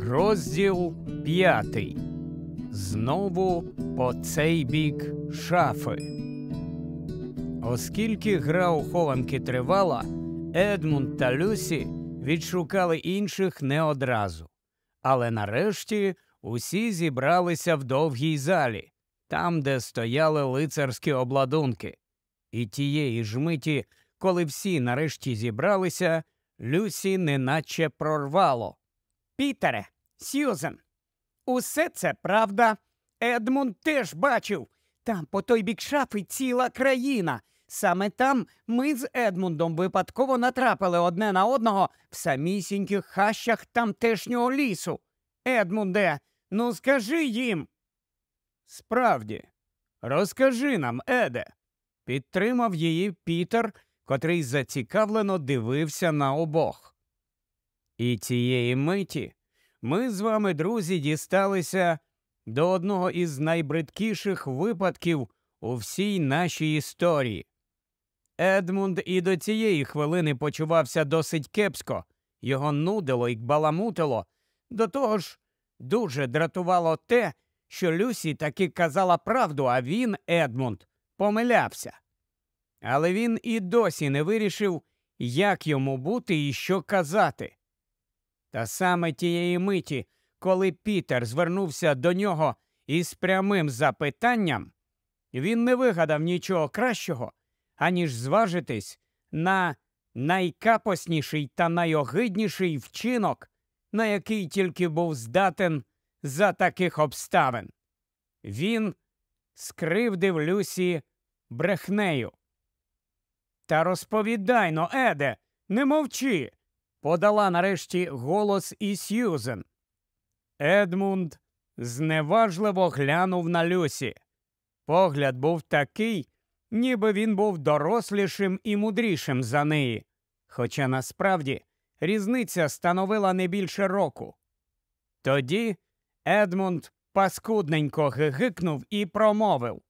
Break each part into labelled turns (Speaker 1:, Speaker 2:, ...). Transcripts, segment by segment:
Speaker 1: Розділ 5. Знову по цей бік шафи. Оскільки гра у хованки тривала, Едмунд та Люсі відшукали інших не одразу. Але нарешті усі зібралися в довгій залі, там, де стояли лицарські обладунки. І тієї ж миті, коли всі нарешті зібралися, Люсі неначе прорвало.
Speaker 2: Пітере, Сьюзен, усе це правда. Едмунд теж бачив. Там по той бік шафи ціла країна. Саме там ми з Едмундом випадково натрапили одне на одного в самісіньких хащах тамтешнього лісу. Едмунде, ну скажи їм.
Speaker 1: Справді, розкажи нам, Еде. Підтримав її Пітер, котрий зацікавлено дивився на обох. І цієї миті ми з вами, друзі, дісталися до одного із найбридкіших випадків у всій нашій історії. Едмунд і до цієї хвилини почувався досить кепсько, його нудило й баламутило. До того ж, дуже дратувало те, що Люсі таки казала правду, а він, Едмунд, помилявся. Але він і досі не вирішив, як йому бути і що казати. Та саме тієї миті, коли Пітер звернувся до нього із прямим запитанням, він не вигадав нічого кращого, аніж зважитись на найкапосніший та найогидніший вчинок, на який тільки був здатен за таких обставин. Він скривдив Люсі брехнею. «Та розповідай-но, Еде, не мовчи!» – подала нарешті голос і Сьюзен. Едмунд зневажливо глянув на Люсі. Погляд був такий, ніби він був дорослішим і мудрішим за неї, хоча насправді різниця становила не більше року. Тоді Едмунд паскудненько гигикнув і промовив.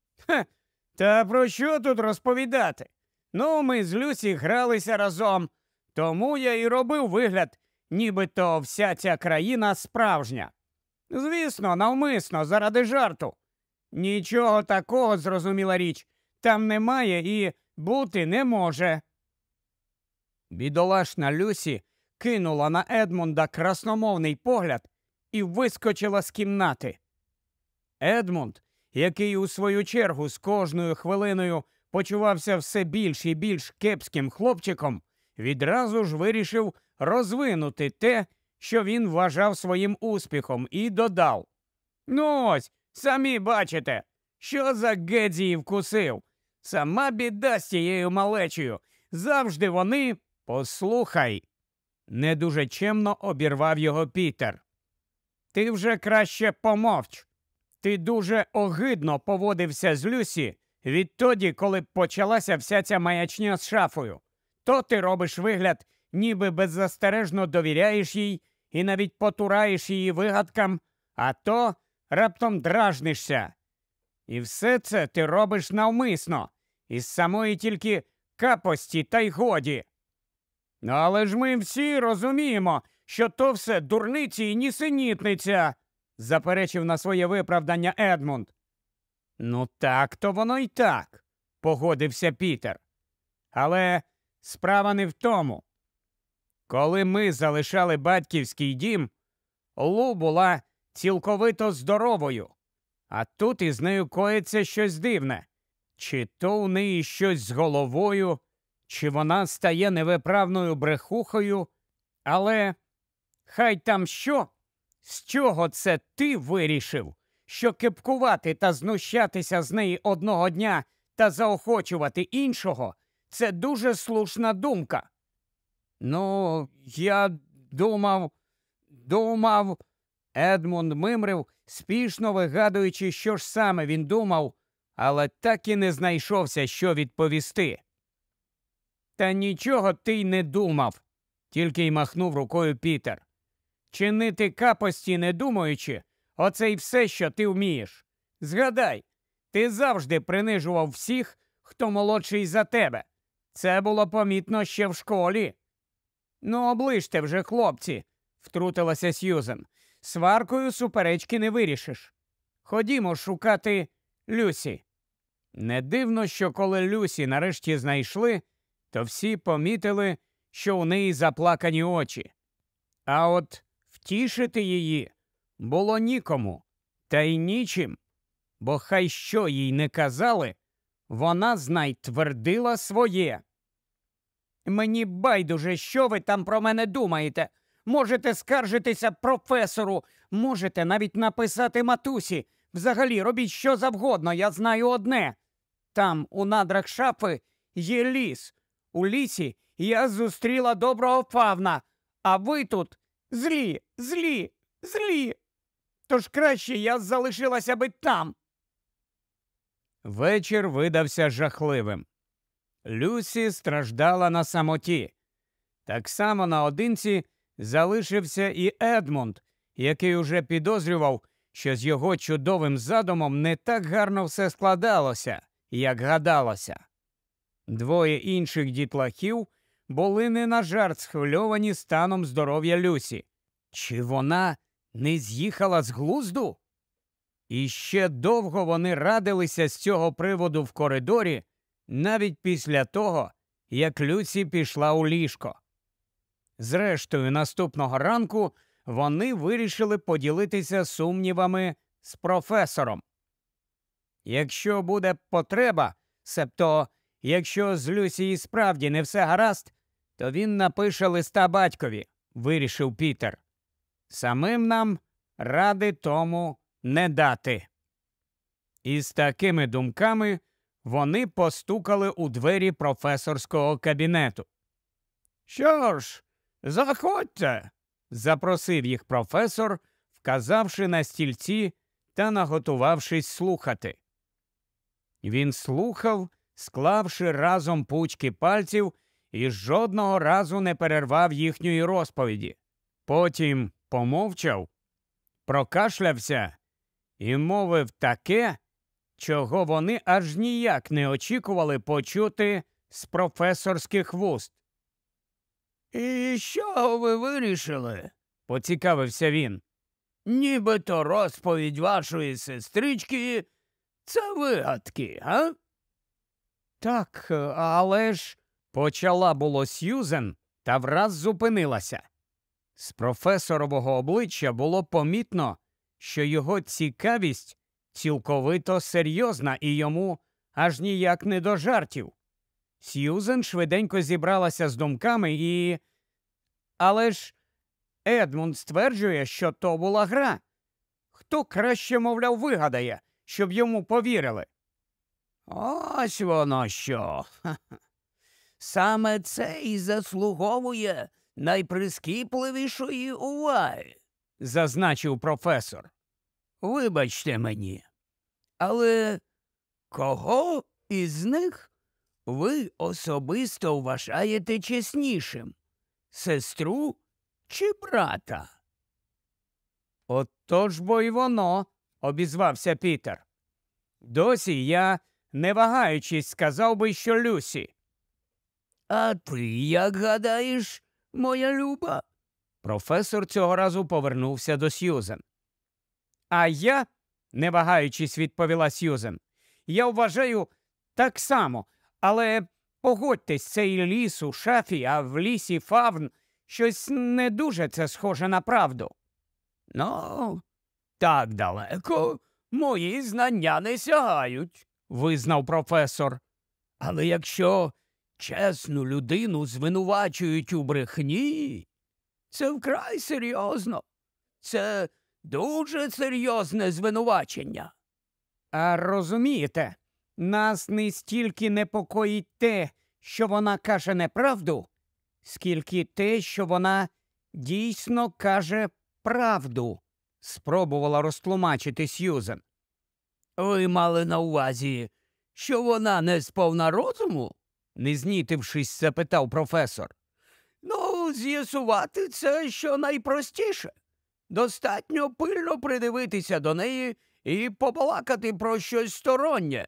Speaker 1: «Та про що тут розповідати? Ну, ми з Люсі гралися разом, тому я і робив вигляд, нібито вся ця країна справжня. Звісно, навмисно, заради жарту. Нічого такого, зрозуміла річ, там немає і бути не може». Бідолашна Люсі кинула на Едмунда красномовний погляд і вискочила з кімнати. Едмунд, який у свою чергу з кожною хвилиною почувався все більш і більш кепським хлопчиком, відразу ж вирішив розвинути те, що він вважав своїм успіхом, і додав. «Ну ось, самі бачите, що за Гедзії вкусив. Сама біда з тією малечею. Завжди вони...» «Послухай», – не дуже чемно обірвав його Пітер. «Ти вже краще помовч. Ти дуже огидно поводився з Люсі відтоді, коли почалася вся ця маячня з шафою. То ти робиш вигляд, ніби беззастережно довіряєш їй і навіть потураєш її вигадкам, а то раптом дражнишся. І все це ти робиш навмисно, із самої тільки капості та й годі. Але ж ми всі розуміємо, що то все дурниці і нісенітниця», – заперечив на своє виправдання Едмунд. «Ну так-то воно й так», – погодився Пітер. «Але справа не в тому. Коли ми залишали батьківський дім, Лу була цілковито здоровою, а тут із нею коїться щось дивне. Чи то у неї щось з головою, чи вона стає невиправною брехухою, але хай там що, з чого це ти вирішив, що кепкувати та знущатися з неї одного дня та заохочувати іншого – це дуже слушна думка». «Ну, я думав, Едмунд мимрив, спішно вигадуючи, що ж саме він думав, але так і не знайшовся, що відповісти. «Та нічого ти й не думав», – тільки й махнув рукою Пітер. «Чинити капості не думаючи – оце й все, що ти вмієш. Згадай, ти завжди принижував всіх, хто молодший за тебе. Це було помітно ще в школі. Ну, оближте вже, хлопці, втрутилася Сьюзен. Сваркою суперечки не вирішиш. Ходімо шукати Люсі. Не дивно, що коли Люсі нарешті знайшли, то всі помітили, що у неї заплакані очі. А от втішити її було нікому, та й нічим, бо хай що їй не казали, вона знай твердила своє.
Speaker 2: Мені байдуже, що ви там про мене думаєте. Можете скаржитися професору, можете навіть написати матусі. Взагалі, робіть що завгодно, я знаю одне. Там, у надрах шафи, є ліс. У лісі я зустріла доброго фавна, а ви тут злі, злі, злі. Тож краще я залишилася би там.
Speaker 1: Вечір видався жахливим. Люсі страждала на самоті. Так само наодинці залишився і Едмунд, який уже підозрював, що з його чудовим задумом не так гарно все складалося, як гадалося. Двоє інших дітлахів були не на жарт схвильовані станом здоров'я Люсі. Чи вона не з'їхала з глузду? І ще довго вони радилися з цього приводу в коридорі, навіть після того, як Люсі пішла у ліжко. Зрештою, наступного ранку вони вирішили поділитися сумнівами з професором. Якщо буде потреба, себто, якщо з Люсі і справді не все гаразд, то він напише листа батькові, вирішив Пітер. Самим нам ради тому не дати. І з такими думками вони постукали у двері професорського кабінету. «Що ж, заходьте», – запросив їх професор, вказавши на стільці та наготувавшись слухати. Він слухав, склавши разом пучки пальців, і жодного разу не перервав їхньої розповіді. Потім помовчав, прокашлявся і мовив таке, чого вони аж ніяк не очікували почути з професорських вуст. «І що ви вирішили?» – поцікавився він. «Нібито розповідь вашої сестрички – це вигадки, а?»
Speaker 2: «Так, але ж…» –
Speaker 1: почала було Сьюзен, та враз зупинилася. З професорового обличчя було помітно, що його цікавість цілковито серйозна і йому аж ніяк не до жартів. Сьюзен швиденько зібралася з думками і… Але ж Едмунд стверджує, що то була гра. Хто краще, мовляв, вигадає, щоб йому повірили?
Speaker 2: Ось воно що. Саме це і заслуговує найприскіпливішої уваги,
Speaker 1: зазначив професор.
Speaker 2: Вибачте мені, але кого із них ви особисто вважаєте чеснішим? Сестру чи брата?
Speaker 1: «Отож бо й воно», – обізвався Пітер. «Досі я, не вагаючись, сказав би, що Люсі».
Speaker 2: «А ти як гадаєш, моя люба?»
Speaker 1: Професор цього разу повернувся до Сьюзен. «А я, не вагаючись, відповіла Сьюзен, я вважаю так само, але погодьтесь, цей ліс у шафі, а в лісі фавн, щось не дуже це схоже на правду».
Speaker 2: «Ну, так далеко мої знання не сягають», –
Speaker 1: визнав професор.
Speaker 2: «Але якщо чесну людину звинувачують у брехні, це вкрай серйозно. Це дуже серйозне звинувачення».
Speaker 1: «А розумієте, нас не стільки непокоїть те, що вона каже неправду, скільки те, що вона дійсно каже правду», – спробувала розтлумачити Сьюзен.
Speaker 2: «Ви мали на увазі, що вона не сповна розуму?» –
Speaker 1: не знітившись, запитав професор.
Speaker 2: «Ну, з'ясувати це що найпростіше. Достатньо пильно придивитися до неї і побалакати про щось стороннє».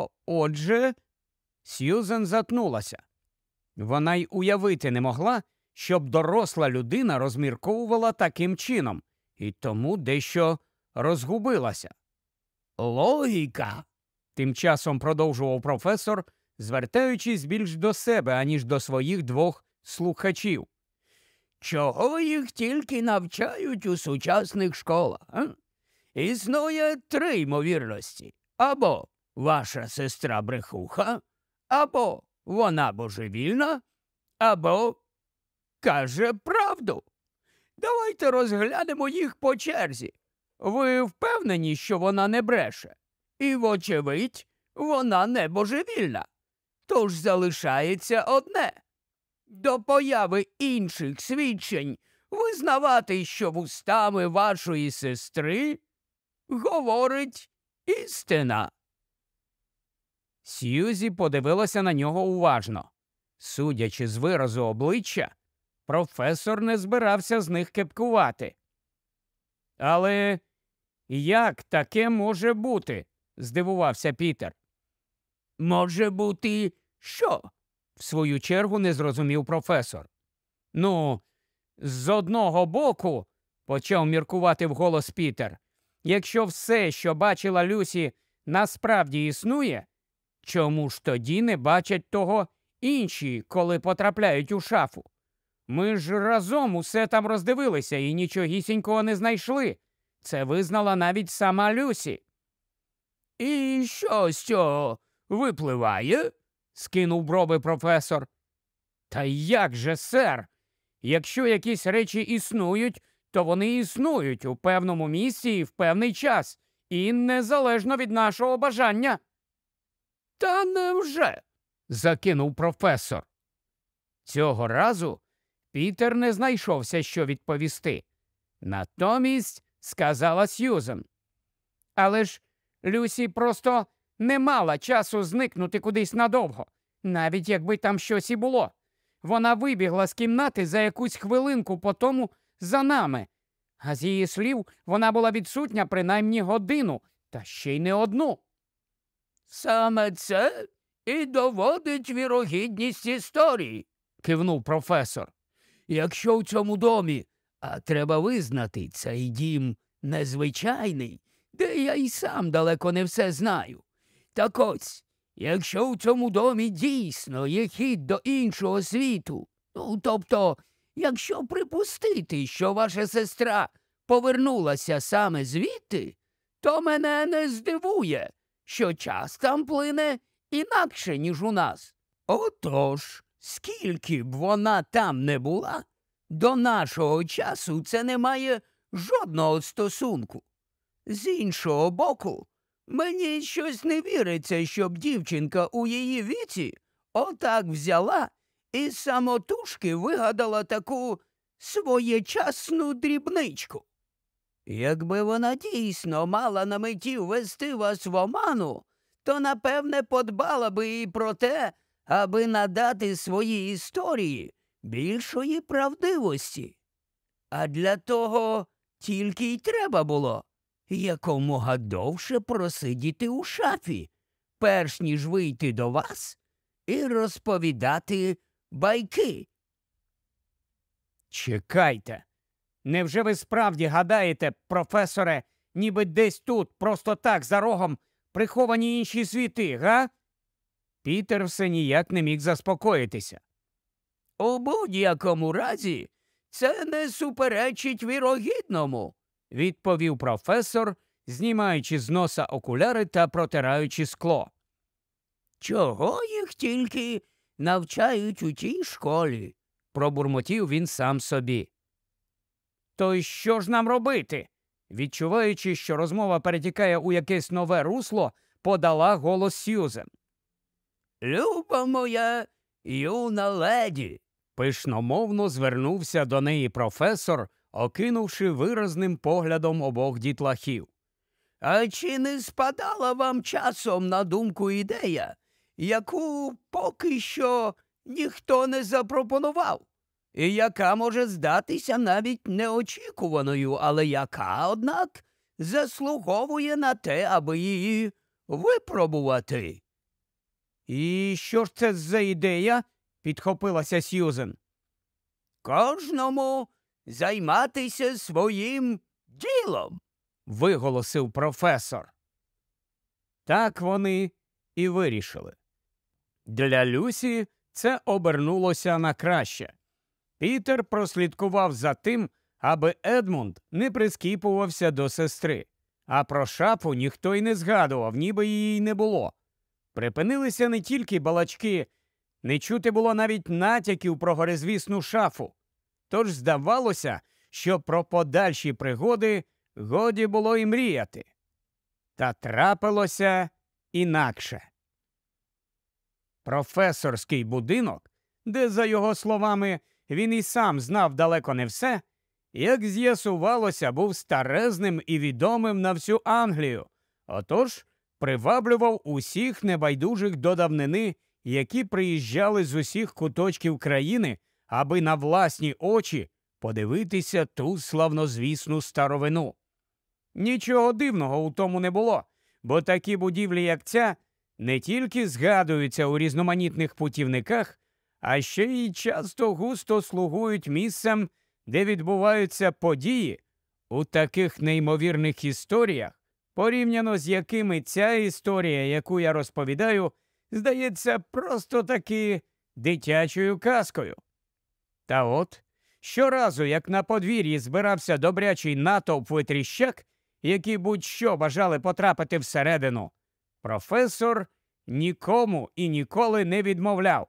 Speaker 1: Отже, Сьюзен затнулася. Вона й уявити не могла, щоб доросла людина розмірковувала таким чином, і тому дещо розгубилася.
Speaker 2: Логіка,
Speaker 1: Тим часом продовжував професор, звертаючись більш до себе, аніж до своїх двох слухачів.
Speaker 2: Чого їх тільки навчають у сучасних школах? А? Існує 3 ймовірності. Або ваша сестра брехуха, або вона божевільна, або каже правду. Давайте розглянемо їх по черзі. Ви впевнені, що вона не бреше? І, вочевидь, вона не божевільна. Тож залишається одне. До появи інших свідчень визнавати, що вустами вашої сестри говорить істина.
Speaker 1: Сьюзі подивилася на нього уважно. Судячи з виразу обличчя, професор не збирався з них кепкувати. «Але як таке може бути?» – здивувався Пітер.
Speaker 2: Може бути, що?
Speaker 1: В свою чергу не зрозумів професор. «Ну, з одного боку, – почав міркувати вголос Пітер, – якщо все, що бачила Люсі, насправді існує, чому ж тоді не бачать того інші, коли потрапляють у шафу? Ми ж разом усе там роздивилися і нічогісінького не знайшли. Це визнала навіть сама Люсі».
Speaker 2: «І що з цього випливає?» –
Speaker 1: скинув брови професор. «Та як же, сер? Якщо якісь речі існують, то вони існують у певному місці і в певний час, і незалежно від нашого бажання».
Speaker 2: «Та невже?»
Speaker 1: – закинув професор. Цього разу Пітер не знайшовся, що відповісти. Натомість сказала Сьюзен. «Але ж Люсі просто не мала часу зникнути кудись надовго, навіть якби там щось і було. Вона вибігла з кімнати за якусь хвилинку по тому за нами. А з її слів, вона була відсутня принаймні годину, та ще й не одну».
Speaker 2: «Саме це і доводить вірогідність історії», –
Speaker 1: кивнув професор.
Speaker 2: «Якщо в цьому домі, а треба визнати, цей дім незвичайний, де я й сам далеко не все знаю. Так ось, якщо в цьому домі дійсно є хід до іншого світу, тобто, якщо припустити, що ваша сестра повернулася саме звідти, то мене не здивує, що час там плине інакше, ніж у нас. Отож, скільки б вона там не була, до нашого часу це не має жодного стосунку. З іншого боку, мені щось не віриться, щоб дівчинка у її віці отак взяла і самотужки вигадала таку своєчасну дрібничку. Якби вона дійсно мала на меті ввести вас в оману, то, напевне, подбала би і про те, аби надати своїй історії більшої правдивості. А для того тільки й треба було якомога довше просидіти у шафі, перш ніж вийти до вас і розповідати байки».
Speaker 1: «Чекайте, невже ви справді гадаєте, професоре, ніби десь тут, просто так, за рогом, приховані інші світи, га?» Пітер все ніяк не міг заспокоїтися.
Speaker 2: «У будь-якому разі це не суперечить вірогідному», –
Speaker 1: відповів професор, знімаючи з носа окуляри та протираючи скло.
Speaker 2: «Чого їх тільки навчають у тій школі?» –
Speaker 1: пробурмотів він сам собі. «То й що ж нам робити?» Відчуваючи, що розмова перетікає у якесь нове русло, подала голос Сьюзен.
Speaker 2: «Люба моя юна леді»,
Speaker 1: – пишномовно звернувся до неї професор, окинувши виразним поглядом обох дітлахів.
Speaker 2: «А чи не спадала вам часом на думку ідея, яку поки що ніхто не запропонував, і яка може здатися навіть неочікуваною, але яка, однак, заслуговує на те, аби її випробувати?»
Speaker 1: «І що ж це за ідея?» – підхопилася Сьюзен. Кожному займатися своїм ділом, виголосив професор. Так вони і вирішили. Для Люсі це обернулося на краще. Пітер прослідкував за тим, аби Едмунд не прискіпувався до сестри, а про шафу ніхто й не згадував, ніби її й не було. Припинилися не тільки балачки, не чути було навіть натяків про горизвісну шафу. Тож здавалося, що про подальші пригоди годі було й мріяти. Та трапилося інакше. Професорський будинок, де, за його словами, він і сам знав далеко не все, як з'ясувалося, був старезним і відомим на всю Англію, отож приваблював усіх небайдужих до давнини, які приїжджали з усіх куточків країни, аби на власні очі подивитися ту славнозвісну старовину. Нічого дивного у тому не було, бо такі будівлі, як ця, не тільки згадуються у різноманітних путівниках, а ще й часто густо слугують місцем, де відбуваються події у таких неймовірних історіях, порівняно з якими ця історія, яку я розповідаю, здається просто таки дитячою казкою. Та от, щоразу, як на подвір'ї збирався добрячий натовп витріщак, які будь-що бажали потрапити всередину, професор нікому і ніколи не відмовляв.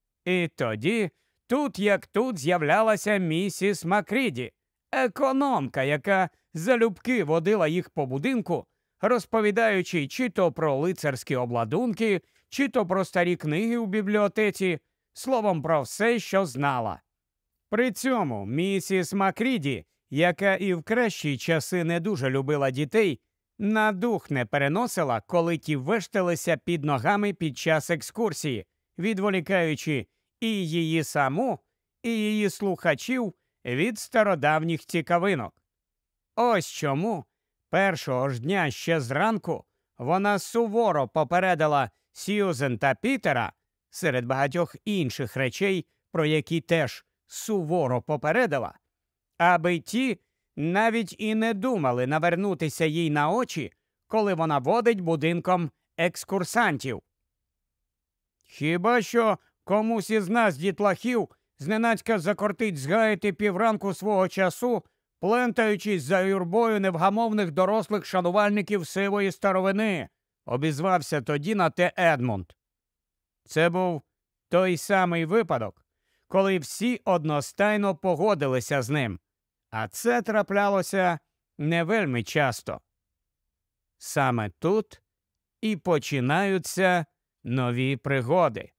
Speaker 1: І тоді, тут як тут, з'являлася місіс Макріді, економка, яка залюбки водила їх по будинку, розповідаючи чи то про лицарські обладунки, чи то про старі книги у бібліотеці, словом, про все, що знала. При цьому місіс Макріді, яка і в кращі часи не дуже любила дітей, на дух не переносила, коли ті вешталися під ногами під час екскурсії, відволікаючи і її саму, і її слухачів від стародавніх цікавинок. Ось чому першого ж дня ще зранку вона суворо попередила Сьюзен та Пітера, серед багатьох інших речей, про які теж суворо попередила, аби ті навіть і не думали навернутися їй на очі, коли вона водить будинком екскурсантів. Хіба що комусь із нас, дітлахів, зненацька закортить згаяти півранку свого часу, плентаючись за юрбою невгамовних дорослих шанувальників сивої старовини, обізвався тоді на те Едмунд. Це був той самий випадок, коли всі одностайно погодилися з ним, а це траплялося не вельми часто. Саме тут і починаються нові пригоди.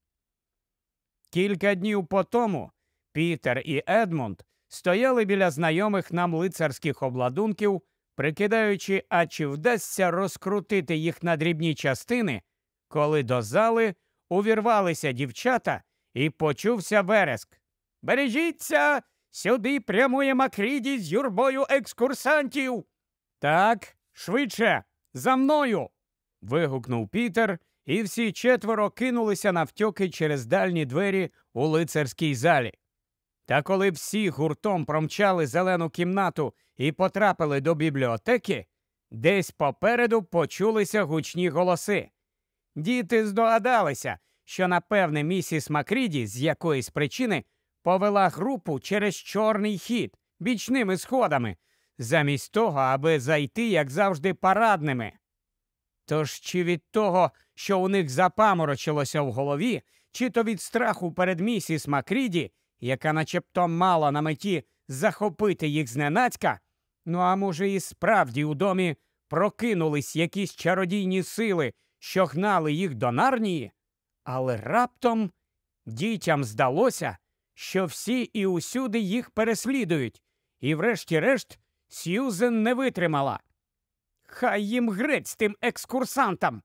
Speaker 1: Кілька днів по тому Пітер і Едмунд стояли біля знайомих нам лицарських обладунків, прикидаючи, а чи вдасться розкрутити їх на дрібні частини, коли до зали увірвалися дівчата і почувся вереск. «Бережіться! Сюди прямує Макріді з юрбою екскурсантів!» «Так, швидше! За мною!» – вигукнув Пітер, і всі четверо кинулися навтьоки через дальні двері у лицарській залі. Та коли всі гуртом промчали зелену кімнату і потрапили до бібліотеки, десь попереду почулися гучні голоси. Діти здогадалися, що, напевне, місіс Макріді з якоїсь причини повела групу через чорний хід, бічними сходами, замість того, аби зайти, як завжди, парадними. Тож чи від того, що у них запаморочилося в голові, чи то від страху перед місіс Макріді, яка начебто мала на меті захопити їх зненацька, ну а може і справді у домі прокинулись якісь чародійні сили, що гнали їх до Нарнії, але раптом дітям здалося, що всі і усюди їх переслідують, і врешті-решт Сьюзен не витримала. «Хай їм грець тим екскурсантам!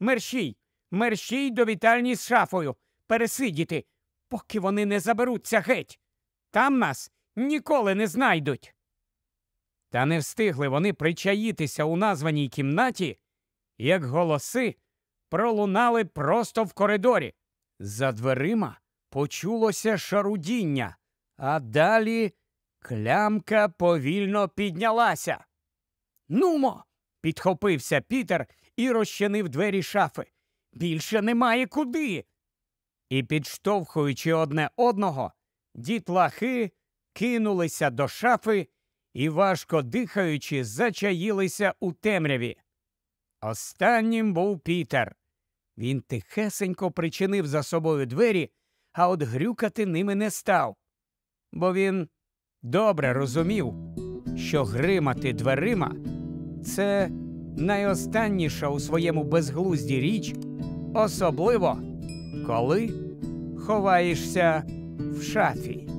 Speaker 1: Мерщій до вітальні з шафою, пересидіти, поки вони не заберуться геть. Там нас ніколи не знайдуть!» Та не встигли вони причаїтися у названій кімнаті, як голоси пролунали просто в коридорі. За дверима почулося шарудіння, А далі клямка повільно піднялася.
Speaker 2: Нумо!
Speaker 1: Підхопився Пітер і розчинив двері шафи.
Speaker 2: Більше немає куди.
Speaker 1: І, підштовхуючи одне одного, дітлахи кинулися до шафи і, важко дихаючи, зачаїлися у темряві. Останнім був Пітер. Він тихесенько причинив за собою двері, а от грюкати ними не став. Бо він добре розумів, що гримати дверима – це найостанніша у своєму безглузді річ, особливо, коли ховаєшся в шафі.